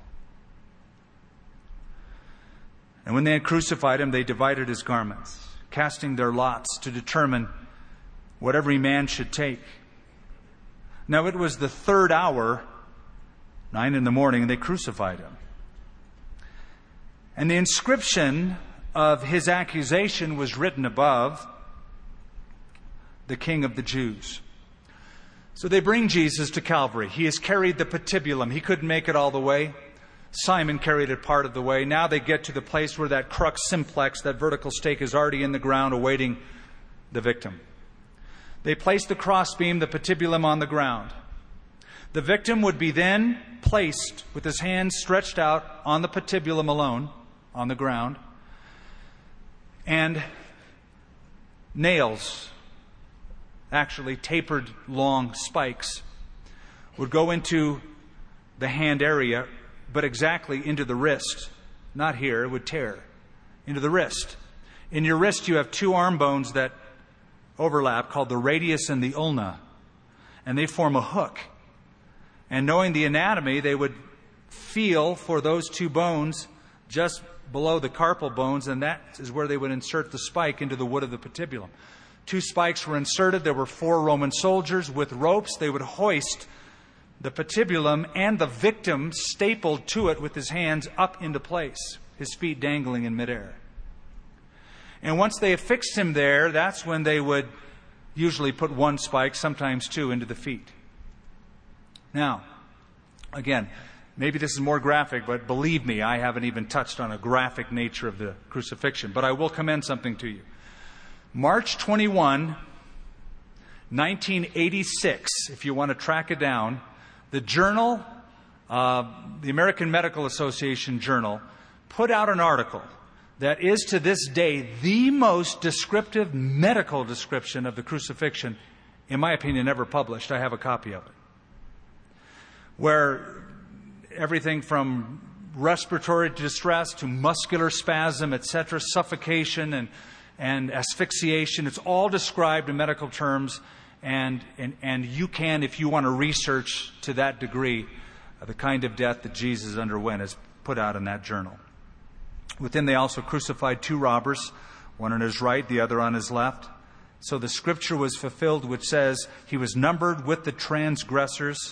And when they had crucified him, they divided his garments, casting their lots to determine what every man should take. Now it was the third hour, 9 a.m, and they crucified him. And the inscription of his accusation was written above, "The King of the Jews." So they bring Jesus to Calvary. He has carried the patibulum. He couldn't make it all the way. Simon carried it part of the way. Now they get to the place where that crux simplex, that vertical stake, is already in the ground awaiting the victim. They place the crossbeam, the patibulum, on the ground. The victim would be then placed with his hands stretched out on the patibulum alone, on the ground, and nails, actually tapered long spikes, would go into the hand area, but exactly into the wrist. Not here, it would tear into the wrist. In your wrist you have two arm bones that overlap called the radius and the ulna, and they form a hook. And knowing the anatomy, they would feel for those two bones just below the carpal bones, and that is where they would insert the spike into the wood of the patibulum. Two spikes were inserted. There were 4 Roman soldiers with ropes. They would hoist the patibulum and the victim stapled to it with his hands up into place, his feet dangling in midair. And once they affixed him there, that's when they would usually put 1 spike, sometimes 2, into the feet. Now, again, maybe this is more graphic, but believe me, I haven't even touched on a graphic nature of the crucifixion. But I will commend something to you. March 21, 1986, if you want to track it down, the journal, the American Medical Association Journal, put out an article that is to this day the most descriptive medical description of the crucifixion, in my opinion, ever published. I have a copy of it. Where everything from respiratory distress to muscular spasm, etc., suffocation and asphyxiation, it's all described in medical terms, and you can, if you want to research to that degree, the kind of death that Jesus underwent is put out in that journal. Within, they also crucified 2 robbers, one on his right, the other on his left. So the scripture was fulfilled, which says, he was numbered with the transgressors.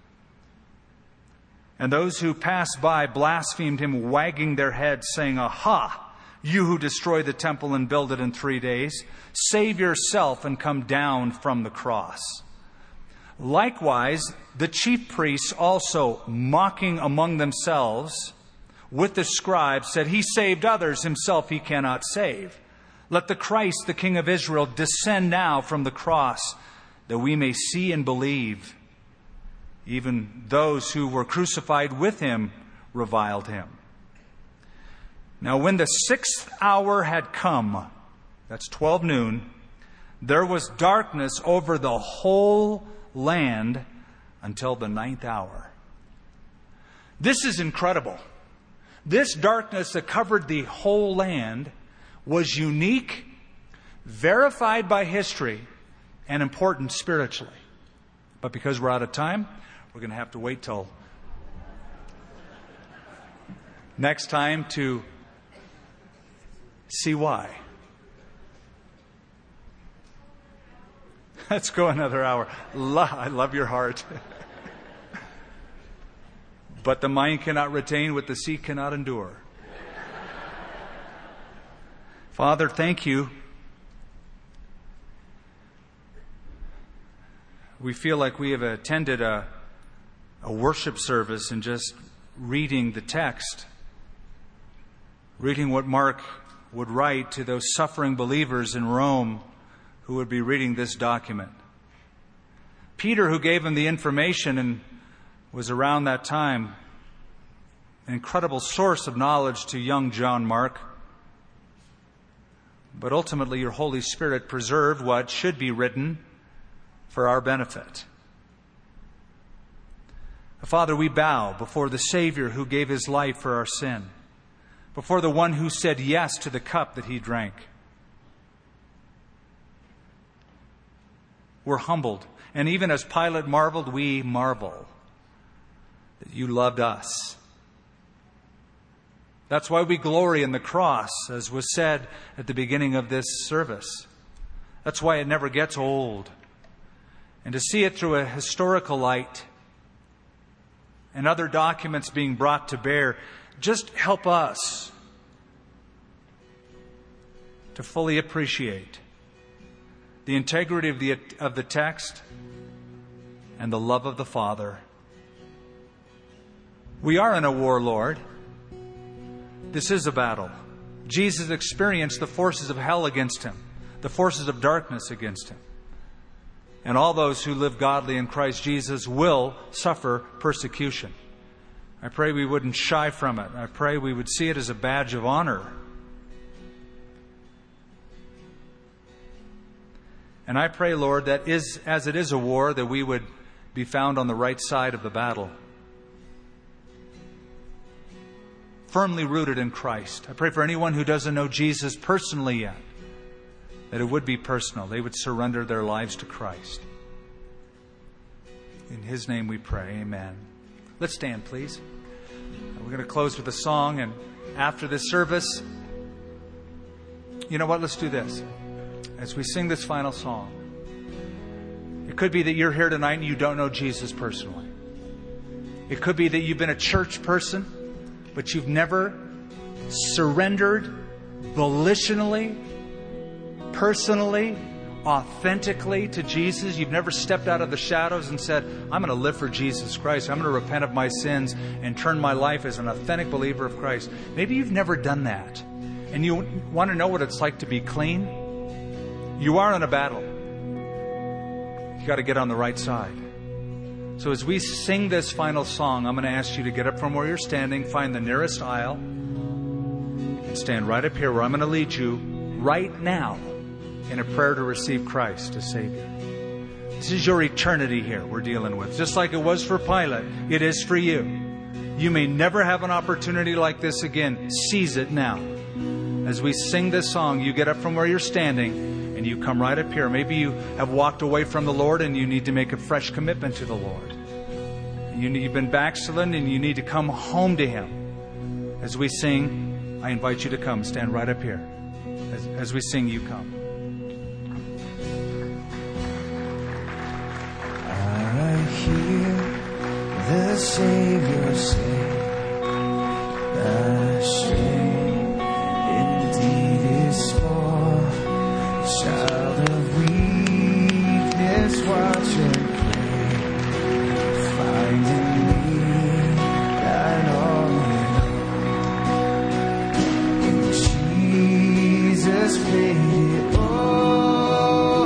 And those who passed by blasphemed him, wagging their heads, saying, "Aha! You who destroy the temple and build it in 3 days, save yourself and come down from the cross." Likewise, the chief priests also, mocking among themselves with the scribes, said, "He saved others, himself he cannot save. Let the Christ, the King of Israel, descend now from the cross, that we may see and believe." Even those who were crucified with him reviled him. Now when the 6th hour had come, that's 12 noon, there was darkness over the whole land until the 9th hour. This is incredible. This darkness that covered the whole land was unique, verified by history, and important spiritually. But because we're out of time, we're going to have to wait till next time to see why. Let's go another hour. I love your heart. But the mind cannot retain what the sea cannot endure. Father, thank you. We feel like we have attended a worship service and just reading the text, reading what Mark would write to those suffering believers in Rome who would be reading this document. Peter, who gave him the information and was around that time an incredible source of knowledge to young John Mark. But ultimately, your Holy Spirit preserved what should be written for our benefit. Father, we bow before the Savior who gave His life for our sin, before the one who said yes to the cup that He drank. We're humbled. And even as Pilate marveled, we marvel that you loved us. That's why we glory in the cross, as was said at the beginning of this service. That's why it never gets old. And to see it through a historical light and other documents being brought to bear, just help us to fully appreciate the integrity of the text and the love of the Father. We are in a war, Lord. This is a battle. Jesus experienced the forces of hell against Him, the forces of darkness against Him. And all those who live godly in Christ Jesus will suffer persecution. I pray we wouldn't shy from it. I pray we would see it as a badge of honor. And I pray, Lord, that as it is a war, that we would be found on the right side of the battle, firmly rooted in Christ. I pray for anyone who doesn't know Jesus personally yet, that it would be personal. They would surrender their lives to Christ. In His name we pray. Amen. Let's stand, please. We're going to close with a song, and after this service, you know what? Let's do this. As we sing this final song, it could be that you're here tonight and you don't know Jesus personally. It could be that you've been a church person, but you've never surrendered volitionally, personally, authentically to Jesus. You've never stepped out of the shadows and said, I'm going to live for Jesus Christ. I'm going to repent of my sins and turn my life as an authentic believer of Christ. Maybe you've never done that, and you want to know what it's like to be clean. You are in a battle. You got to get on the right side. So as we sing this final song, I'm going to ask you to get up from where you're standing, find the nearest aisle, and stand right up here where I'm going to lead you right now in a prayer to receive Christ as Savior. This is your eternity here we're dealing with. Just like it was for Pilate, it is for you. You may never have an opportunity like this again. Seize it now. As we sing this song, you get up from where you're standing and you come right up here. Maybe you have walked away from the Lord and you need to make a fresh commitment to the Lord. You've been backslidden and you need to come home to Him. As we sing, I invite you to come. Stand right up here. As we sing, you come. I hear the Savior say, thy strength indeed is small. Child of weakness, watch and pray. Find in me thine all in Jesus paid it all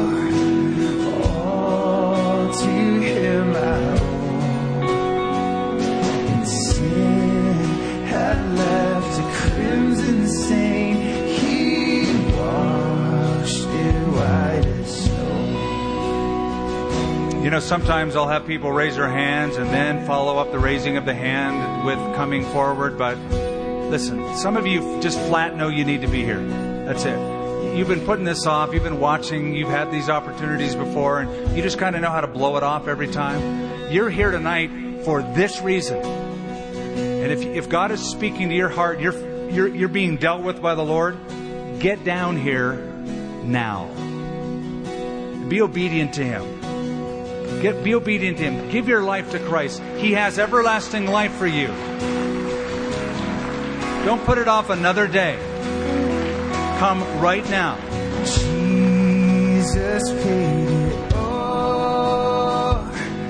to Him I owe. And sin had left a crimson stain. He washed it white as snow. You know, sometimes I'll have people raise their hands and then follow up the raising of the hand with coming forward, but Listen, some of you just flat know you need to be here. That's it. You've been putting this off. You've been watching. You've had these opportunities before, and you just kind of know how to blow it off every time. You're here tonight for this reason. And if God is speaking to your heart, you're being dealt with by the Lord, get down here now. Be obedient to Him. Be obedient to Him. Give your life to Christ. He has everlasting life for you. Don't put it off another day. Come right now. Jesus paid it all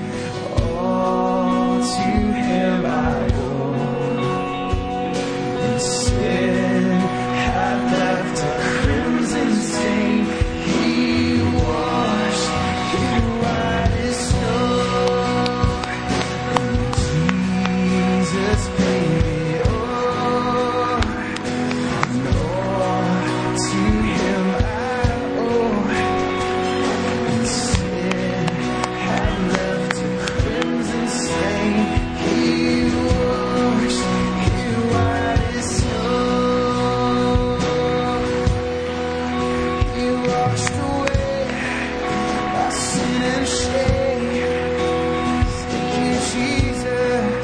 to Him I owe. And sin had left a crimson stain. He washed it white as snow. And Jesus paid it all. And all to Him I owe. And sin had left a crimson stain. He washed it white as snow. He washed away my sin and shame. Thank you, Jesus.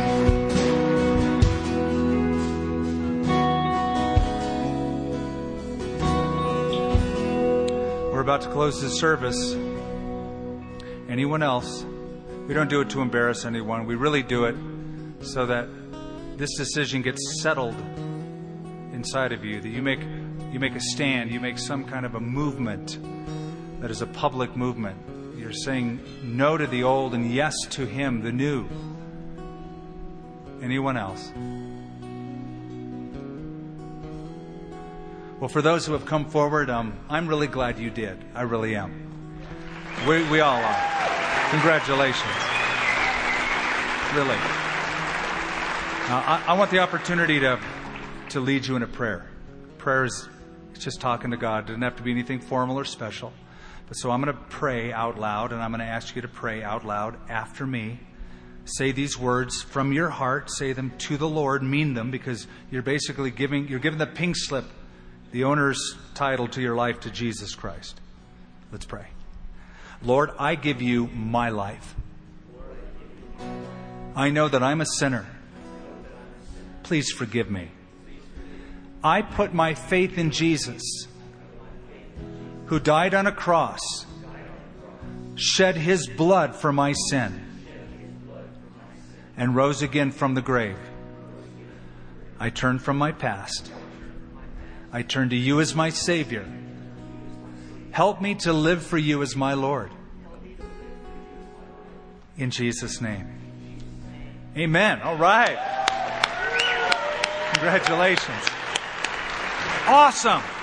We're about to close this service. Anyone else? We don't do it to embarrass anyone. We really do it so that this decision gets settled inside of you. That you make a stand. You make some kind of a movement that is a public movement. You're saying no to the old and yes to Him, the new. Anyone else? Well, for those who have come forward, I'm really glad you did. I really am. We all are. Congratulations. Really. I want the opportunity to lead you in a prayer. Prayer is just talking to God. It doesn't have to be anything formal or special. But so I'm going to pray out loud, and I'm going to ask you to pray out loud after me. Say these words from your heart. Say them to the Lord. Mean them, because you're basically giving the pink slip, the owner's title to your life, to Jesus Christ. Let's pray. Lord, I give you my life. I know that I'm a sinner. Please forgive me. I put my faith in Jesus, who died on a cross, shed His blood for my sin, and rose again from the grave. I turn from my past. I turn to you as my Savior. Help me to live for you as my Lord. In Jesus' name. Amen. All right. Congratulations. Awesome.